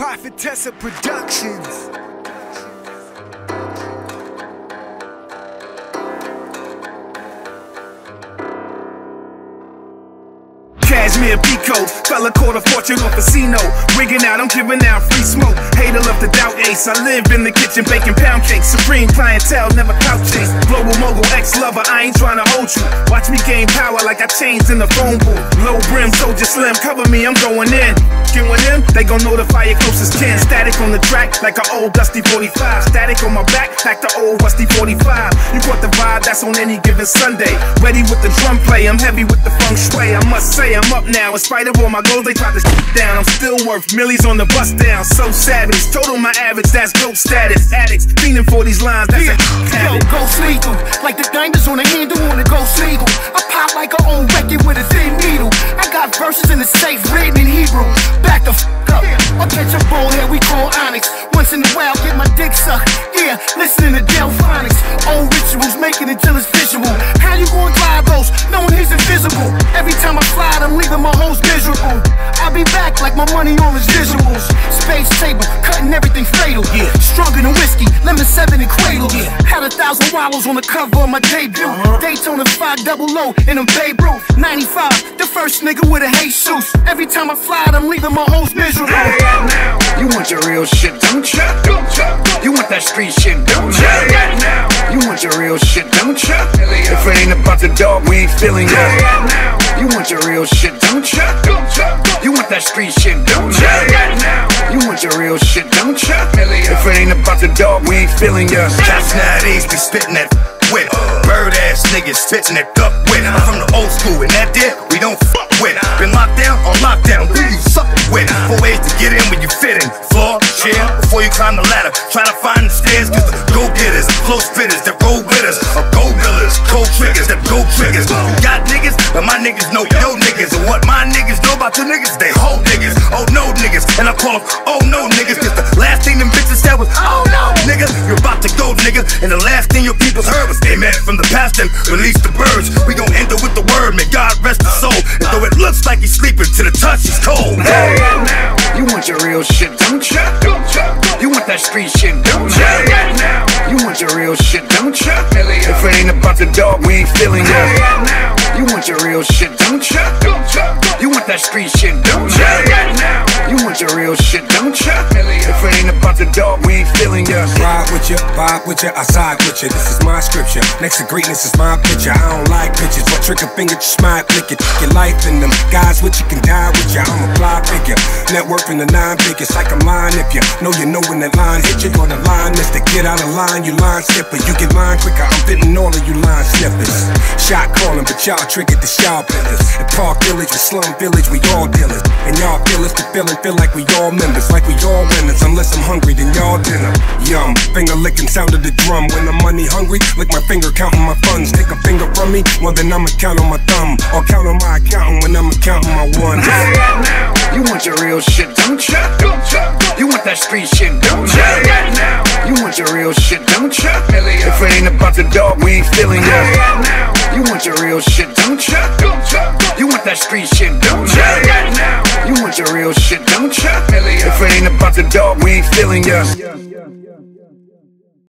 Prophetessa Productions. Cashmere Pico, fella caught a fortune off a C-note. Rigging out, I'm giving out free smoke. Hater love to doubt ace. I live in the kitchen baking pound cakes. Supreme clientele, never couch chase. Global mogul, ex-lover, I ain't trying to hold you. Watch me gain power like I changed in the phone booth. Low brim, soldier slim, cover me, I'm going in. Get with him, they gon' notify your closest kin. Static on the track like an old dusty 45. Static on my back like the old rusty 45. You caught the vibe, that's on any given Sunday. Ready with the drum play, I'm heavy with the feng shui. I must say I'm up now. In spite of all my goals, they tried to down. I'm still worth millies on the bus down. So savage, total my average, that's GOAT status. Addicts, fiending for these lines, that's a habit. Yo, ghost lethal, like the diamonds on the handle on the ghost legal. I pop like an old record with a thin needle. I got verses in the safe written in Hebrew. Back the up, I'll catch a bullhead we call Onyx. Once in a while, get my dick sucked. Yeah, listening to Delphonics. Old rituals, making it till it's visual. How you gonna drive those, knowing he's invisible? Every time I fly, I'm leaving my hoes miserable. I'll be back like my money on his visuals. Space table, cutting everything fatal. Yeah, stronger than whiskey, lemon 7 and cradle. Yeah, had 1,000 wallows on the cover of my debut. Daytona 500 in a Babe Ruth. 95, the first nigga with a Jesus. Every time I fly, I'm leaving my hoes miserable. Hey, now, you want your real shit, don't you? You want that street shit, don't you? You want your real shit, don't you? If it ain't about the dog, we ain't feeling ya. You want your real shit, don't you? You want that street shit, don't you? You want your real shit, don't you? If it ain't about the dog, we ain't feeling ya. Cats nowadays be spitting that with bird ass niggas spitting that up with. I'm from the old school and that there we don't fuck with. Been locked down on lockdown, who you suck with? 4 ways to get in when you fit in. Floor, chair, before you climb the ladder. Try to find the stairs, cause the go-getters, close fitters, that roll with us, or go-gorillas, cold triggers, that go triggers. You got niggas, but my niggas know yo niggas. And what my niggas know about your niggas, they hold niggas. Oh no niggas, and I call them oh no niggas. Cause the last thing them bitches said was oh no nigga. You're about to go nigga, and the last thing your peoples heard was amen from the past and release the birds. We gon' end up with the word, may God rest his soul. And though it looks like he's sleeping, to the touch he's cold. Hey, you want your real shit, don't you? You want that street shit, don't you? You want your real shit, don't you? If it ain't about the dog, we ain't feeling ya. You want your real shit, don't you? You want that street shit, don't you? You want your real shit, don't you? If it ain't about the dog, we ain't feeling ya. Ride with ya, vibe with ya, I side with ya. This is my scripture. Next to greatness is my picture. I don't like pictures, but trick a finger, just smile, flick it. Your life in them guys with you can die with ya. I'm a fly figure. Network from the 9 biggest, like a line. If you know when that line hit you, or the line is to get out of line. You line skipper, you get line quicker. I'm fitting all of you line snippers. Shot calling, but y'all triggered the sharp pillars. In Park Village, with Slum Village, we all dealers. And y'all feel us, the feeling, feel like we all members, like we all winners. Unless I'm hungry, then y'all dinner. Yum, finger licking sound of the drum. When I'm money hungry, lick my finger counting my funds. Take a finger from me, well then I'ma count on my thumb, or count on my accountant when I'm counting my ones. You want your real shit, don't you? You want that street shit, don't you? You want your real shit, don't you? If it ain't about the dog, we ain't feeling ya. You want your real shit, don't you? You want that street shit, don't you? You want your real shit, don't you? If it ain't about the dog, we ain't feeling ya.